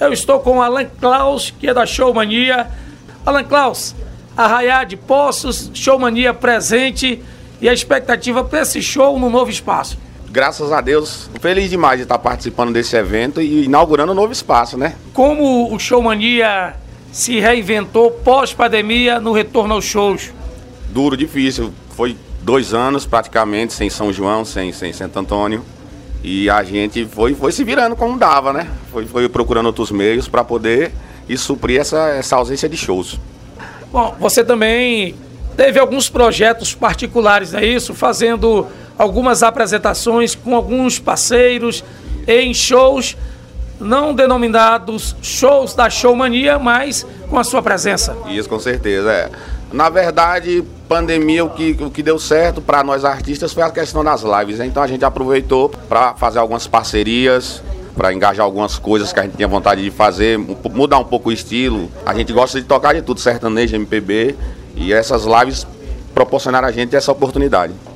Eu estou com o Alan Klaus, que é da Showmania. Alan Klaus, Arraiá de Poços, Showmania presente e a expectativa para esse show no novo espaço. Graças a Deus, feliz demais de estar participando desse evento e inaugurando um novo espaço, né? Como o Showmania se reinventou pós-pandemia no retorno aos shows? Duro, difícil. Foi 2 anos praticamente sem São João, sem Santo Antônio. E a gente foi se virando como dava, né? Foi procurando outros meios para poder suprir essa ausência de shows. Bom, você também teve alguns projetos particulares, não é isso? Fazendo algumas apresentações com alguns parceiros em shows não denominados shows da Showmania, mas com a sua presença. Isso, com certeza, Na verdade, pandemia, o que deu certo para nós artistas foi a questão das lives, né? Então a gente aproveitou para fazer algumas parcerias, para engajar algumas coisas que a gente tinha vontade de fazer, mudar um pouco o estilo. A gente gosta de tocar de tudo, sertanejo, MPB, e essas lives proporcionaram a gente essa oportunidade.